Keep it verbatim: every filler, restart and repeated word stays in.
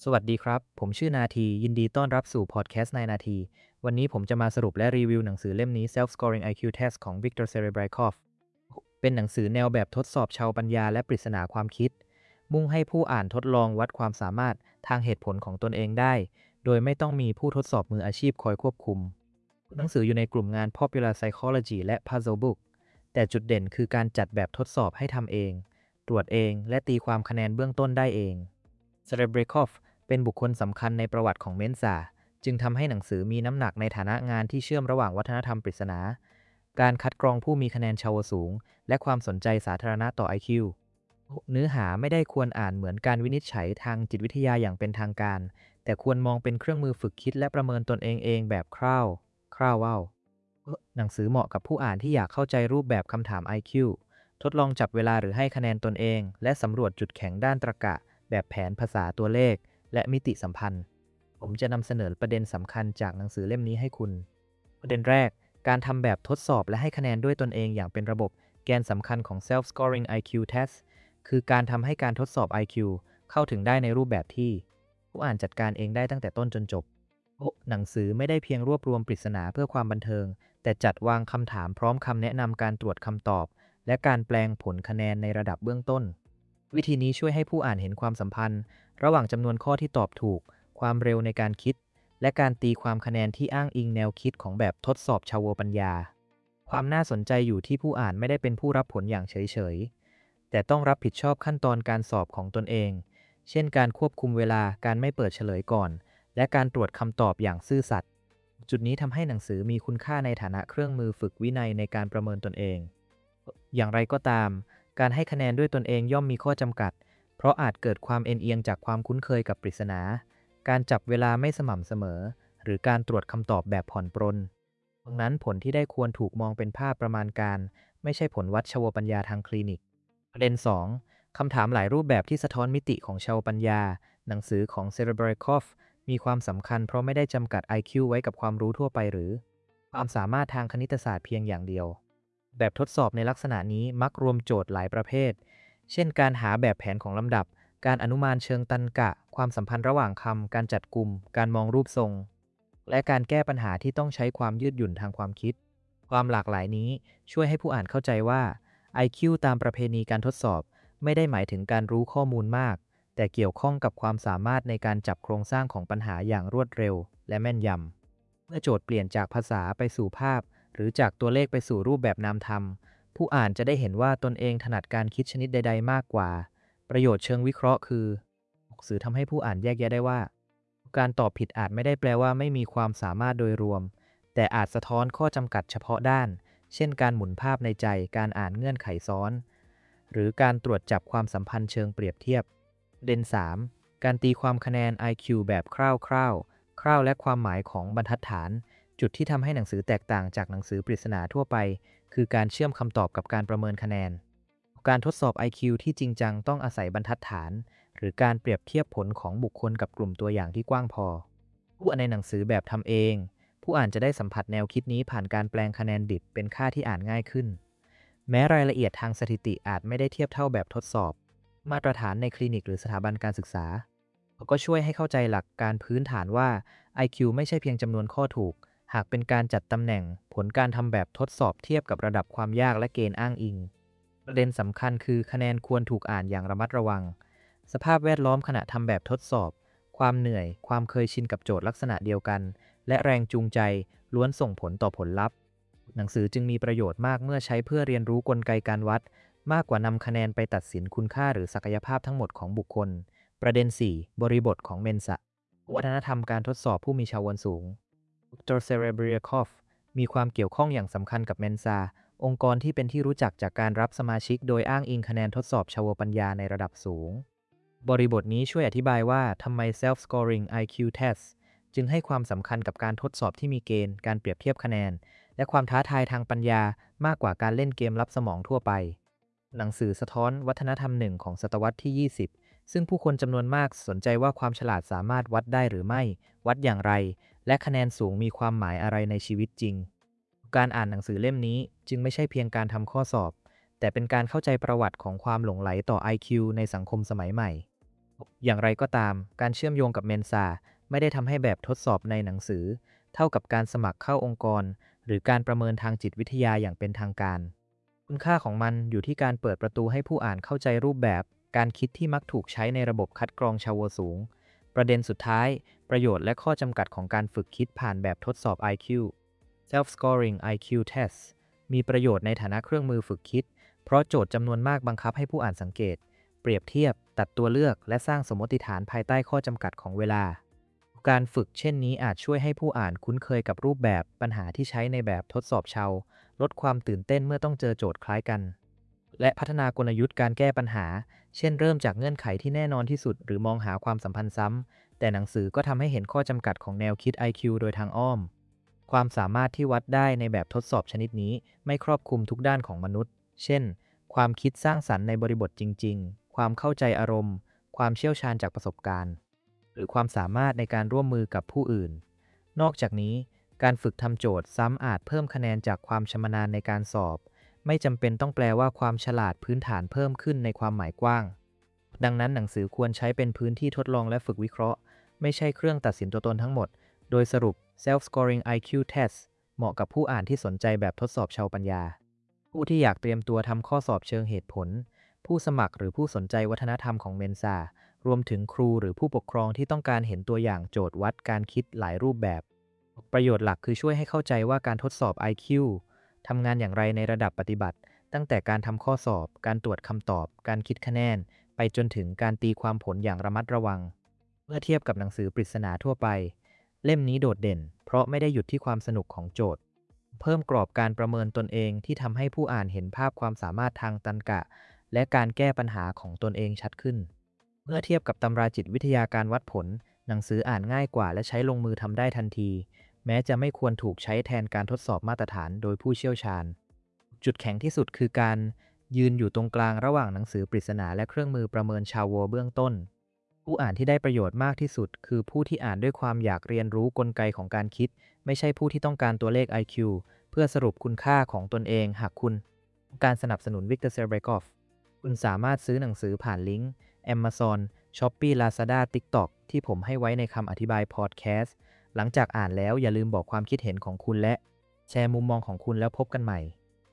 สวัสดีครับ ผมชื่อนาทียินดีต้อนรับสู่พอดแคสต์ในนาที วันนี้ผมจะมาสรุปและรีวิวหนังสือเล่มนี้ Self-Scoring ไอ คิว Test ของ Viktor Serebryakov เป็นหนังสือแนวแบบทดสอบชาวปัญญาและปริศนาความคิด มุ่งให้ผู้อ่านทดลองวัดความสามารถทางเหตุผลของตนเองได้ โดยไม่ต้องมีผู้ทดสอบมืออาชีพคอยควบคุม หนังสืออยู่ในกลุ่มงาน Popular Psychology และ Puzzle Book แต่จุดเด่นคือการจัดแบบทดสอบให้ทำเอง ตรวจเอง และตีความคะแนนเบื้องต้นได้เอง Serebryakov เป็นบุคคลสำคัญในประวัติของเมนซาจึงทำให้หนังสือมีน้ำหนักในฐานะงานที่เชื่อมระหว่างวัฒนธรรมปริศนา การคัดกรองผู้มีคะแนนชาวสูง และความสนใจสาธารณะต่อ ไอ คิว เนื้อหาไม่ได้ควรอ่านเหมือนการวินิจฉัยทางจิตวิทยาอย่างเป็นทางการ แต่ควรมองเป็นเครื่องมือฝึกคิดและประเมินตนเองเองแบบคร่าวคร่าวว่าวหนังสือเหมาะกับผู้อ่านที่อยากเข้าใจรูปแบบคำถาม ไอ คิว ทดลองจับเวลาหรือให้คะแนนตนเอง และสำรวจจุดแข็งด้านตรรกะ แบบแผนภาษาตัวเลข และมิติสัมพันธ์ ผมจะนำเสนอประเด็นสำคัญจากหนังสือเล่มนี้ให้คุณ ประเด็นแรก การทำแบบทดสอบและให้คะแนนด้วยตนเองอย่างเป็นระบบ แกนสำคัญของ Self-Scoring ไอ คิว Test คือการทำให้การทดสอบ ไอ คิว เข้าถึงได้ในรูปแบบที่ผู้อ่านจัดการเองได้ตั้งแต่ต้นจนจบ หนังสือไม่ได้เพียงรวบรวมปริศนาเพื่อความบันเทิง แต่จัดวางคำถามพร้อมคำแนะนำการตรวจคำตอบ และการแปลงผลคะแนนในระดับเบื้องต้น วิธีนี้ช่วยให้ผู้อ่านเห็นความสัมพันธ์ ระหว่างจำนวนข้อที่ตอบถูก ความเร็วในการคิด และการตีความคะแนนที่อ้างอิงแนวคิดของแบบทดสอบชาวปัญญา ความน่าสนใจอยู่ที่ผู้อ่านไม่ได้เป็นผู้รับผลอย่างเฉยๆ แต่ต้องรับผิดชอบขั้นตอนการสอบของตนเอง เช่นการควบคุมเวลา การไม่เปิดเฉลยก่อน และการตรวจคำตอบอย่างซื่อสัตย์ จุดนี้ทำให้หนังสือมีคุณค่าในฐานะเครื่องมือฝึกวินัยในการประเมินตนเอง อย่างไรก็ตาม การให้คะแนนด้วยตนเองย่อมมีข้อจำกัด เพราะอาจเกิดความเอ็นเอียงจากความคุ้นเคยกับปริศนา การจับเวลาไม่สม่ำเสมอ หรือการตรวจคำตอบแบบผ่อนปรน ดังนั้นผลที่ได้ควรถูกมองเป็นภาพประมาณการ ไม่ใช่ผลวัดชวปัญญาทางคลินิก ประเด็น สอง คำถามหลายรูปแบบที่สะท้อนมิติของชาวปัญญา หนังสือของ Serebryakov มีความสำคัญเพราะไม่ได้จำกัด ไอ คิว ไว้กับความรู้ทั่วไปหรือความสามารถทางคณิตศาสตร์เพียงอย่างเดียว แบบทดสอบในลักษณะนี้มักรวมโจทย์หลายประเภท เช่นการหาแบบแผนของลำดับ การอนุมานเชิงตรรกะ ความสัมพันธ์ระหว่างคำ การจัดกลุ่ม การมองรูปทรง และการแก้ปัญหาที่ต้องใช้ความยืดหยุ่นทางความคิด ความหลากหลายนี้ช่วยให้ผู้อ่านเข้าใจว่า ไอ คิว ตามประเพณีการทดสอบไม่ได้หมายถึงการรู้ข้อมูลมาก แต่เกี่ยวข้องกับความสามารถในการจับโครงสร้างของปัญหาอย่างรวดเร็วและแม่นยำ เมื่อโจทย์เปลี่ยนจากภาษาไปสู่ภาพ หรือจากตัวเลขไปสู่รูปแบบนามธรรม ผู้อ่านจะได้เห็นว่าตนเองถนัดการคิดชนิดใดๆมากกว่า ประโยชน์เชิงวิเคราะห์คือหนังสือทำให้ผู้อ่านแยกแยะได้ว่า การตอบผิดอาจไม่ได้แปลว่าไม่มีความสามารถโดยรวม แต่อาจสะท้อนข้อจำกัดเฉพาะด้าน เช่นการหมุนภาพในใจ การอ่านเงื่อนไขซ้อน หรือการตรวจจับความสัมพันธ์เชิงเปรียบเทียบ เด่น สาม การตีความคะแนน ไอ คิว แบบคร่าวๆ คร่าวและความหมายของบรรทัดฐาน จุดที่ทำให้หนังสือแตกต่างจากหนังสือปริศนาทั่วไป คือการเชื่อมคำตอบกับการประเมินคะแนน การทดสอบ ไอ คิว ที่จริงจังต้องอาศัยบรรทัดฐาน หรือการเปรียบเทียบผลของบุคคลกับกลุ่มตัวอย่างที่กว้างพอ ผู้อ่านในหนังสือแบบทำเอง ผู้อ่านจะได้สัมผัสแนวคิดนี้ผ่านการแปลงคะแนนดิบเป็นค่าที่อ่านง่ายขึ้น แม้รายละเอียดทางสถิติอาจไม่ได้เทียบเท่าแบบทดสอบ มาตรฐานในคลินิกหรือสถาบันการศึกษาก็ช่วยให้เข้าใจหลักการพื้นฐานว่า ไอ คิว ไม่ใช่เพียงจำนวนข้อถูก หากเป็นการจัดตำแหน่งผลการทำแบบทดสอบเทียบกับระดับความยากและเกณฑ์อ้างอิง ประเด็นสำคัญคือคะแนนควรถูกอ่านอย่างระมัดระวัง สภาพแวดล้อมขณะทำแบบทดสอบ ความเหนื่อย ความเคยชินกับโจทย์ลักษณะเดียวกัน และแรงจูงใจล้วนส่งผลต่อผลลัพธ์ หนังสือจึงมีประโยชน์มากเมื่อใช้เพื่อเรียนรู้กลไกการวัด มากกว่านำคะแนนไปตัดสินคุณค่าหรือศักยภาพทั้งหมดของบุคคล ประเด็น สี่ บริบทของเมนซะวัฒนธรรมการทดสอบผู้มีชาววันสูง Viktor Serebryakov มีความเกี่ยวข้องอย่างสำคัญกับเมนซาองค์กรที่เป็นที่รู้จักจากการรับสมาชิกโดยอ้างอิงคะแนนทดสอบชาวปัญญาในระดับสูง บริบทนี้ช่วยอธิบายว่าทำไม Self-Scoring ไอ คิว Test จึงให้ความสำคัญกับการทดสอบที่มีเกณฑ์ การเปรียบเทียบคะแนน และความท้าทายทางปัญญามากกว่าการเล่นเกมลับสมองทั่วไป หนังสือสะท้อนวัฒนธรรมหนึ่งของศตวรรษที่ ยี่สิบ ซึ่งผู้คนจำนวนมากสนใจว่าความฉลาดสามารถวัดได้หรือไม่ วัดอย่างไร และคะแนนสูงมีความหมายอะไรในชีวิตจริง การอ่านหนังสือเล่มนี้จึงไม่ใช่เพียงการทำข้อสอบ แต่เป็นการเข้าใจประวัติของความหลงใหลต่อ ไอ คิว ในสังคมสมัยใหม่อย่างไรก็ตามการเชื่อมโยงกับเมนซาไม่ได้ทำให้แบบทดสอบในหนังสือเท่ากับการสมัครเข้าองค์กรหรือการประเมินทางจิตวิทยาอย่างเป็นทางการคุณค่าของมันอยู่ที่การเปิดประตูให้ผู้อ่านเข้าใจรูปแบบการคิดที่มักถูกใช้ในระบบคัดกรองชาวสูงประเด็นสุดท้ายประโยชน์และข้อจำกัดของการฝึกคิดผ่านแบบทดสอบ ไอ คิว Self-Scoring ไอ คิว Test มีประโยชน์ในฐานะเครื่องมือฝึกคิดเพราะโจทย์จำนวนมากบังคับให้ผู้อ่านสังเกตเปรียบเทียบตัดตัวเลือกและสร้างสมมติฐานภายใต้ข้อจำกัดของเวลาการฝึกเช่นนี้อาจช่วยให้ผู้อ่านคุ้นเคยกับรูปแบบปัญหาที่ใช้ในแบบทดสอบเชาลดความตื่นเต้นเมื่อต้องเจอโจทย์คล้ายกันและพัฒนากลยุทธ์การแก้ปัญหาเช่นเริ่มจากเงื่อนไขที่แน่นอนที่สุดหรือมองหาความสัมพันธ์ซ้ำแต่หนังสือก็ทำให้เห็นข้อจำกัดของแนวคิด ไอ คิว โดยทางอ้อมความสามารถที่วัดได้ในแบบทดสอบชนิดนี้ไม่ครอบคลุมทุกด้านของมนุษย์เช่นความคิดสร้างสรรค์ในบริบทจริงๆความเข้าใจอารมณ์ความเชี่ยวชาญจากประสบการณ์หรือความสามารถในการร่วมมือกับผู้อื่นนอกจากนี้การฝึกทำโจทย์ซ้ำอาจเพิ่มคะแนนจากความชำนาญในการสอบไม่จำเป็นต้องแปลว่าความฉลาดพื้นฐานเพิ่มขึ้นในความหมายกว้างดังนั้นหนังสือควรใช้เป็นพื้นที่ทดลองและฝึกวิเคราะห์ไม่ใช่เครื่องตัดสินตัวตนทั้งหมดโดยสรุป Self-Scoring ไอ คิว Test เหมาะกับผู้อ่านที่สนใจแบบทดสอบชาวปัญญาผู้ที่อยากเตรียมตัวทำข้อสอบเชิงเหตุผลผู้สมัครหรือผู้สนใจวัฒนธรรมของเมนซารวมถึงครูหรือผู้ปกครองที่ต้องการเห็นตัวอย่างโจทย์วัดการคิดหลายรูปแบบประโยชน์หลักคือช่วยให้เข้าใจว่าการทดสอบ ไอ คิว ทำงานอย่างไรในระดับปฏิบัติตั้งแต่การทำข้อสอบการตรวจคำตอบการคิดคะแนนไปจนถึงการตีความผลอย่างระมัดระวังเมื่อเทียบกับหนังสือปริศนาทั่วไปเล่มนี้โดดเด่นเพราะไม่ได้หยุดที่ความสนุกของโจทย์เพิ่มกรอบการประเมินตนเองที่ทำให้ผู้อ่านเห็นภาพความสามารถทางตรรกะและการแก้ปัญหาของตนเองชัดขึ้นเมื่อเทียบกับตำราจิตวิทยาการวัดผลหนังสืออ่านง่ายกว่าและใช้ลงมือทำได้ทันทีแม้จะไม่ควรถูกใช้แทนการทดสอบมาตรฐานโดยผู้เชี่ยวชาญจุดแข็งที่สุดคือการยืนอยู่ตรงกลางระหว่างหนังสือปริศนาและเครื่องมือประเมินชาวโวเบื้องต้นผู้อ่านที่ได้ประโยชน์มากที่สุดคือผู้ที่อ่านด้วยความอยากเรียนรู้กลไกของการคิดไม่ใช่ผู้ที่ต้องการตัวเลข ไอ คิว เพื่อสรุปคุณค่าของตนเองหากคุณต้องการสนับสนุนวิกเตอร์ เซเร บรกอฟคุณสามารถซื้อหนังสือผ่านลิงก์ Amazon Shopee Lazada TikTok ที่ผมให้ไว้ในคำอธิบายพอดแคสต์หลังจากอ่านแล้วอย่าลืมบอกความคิดเห็นของคุณและแชร์มุมมองของคุณแล้วพบกันใหม่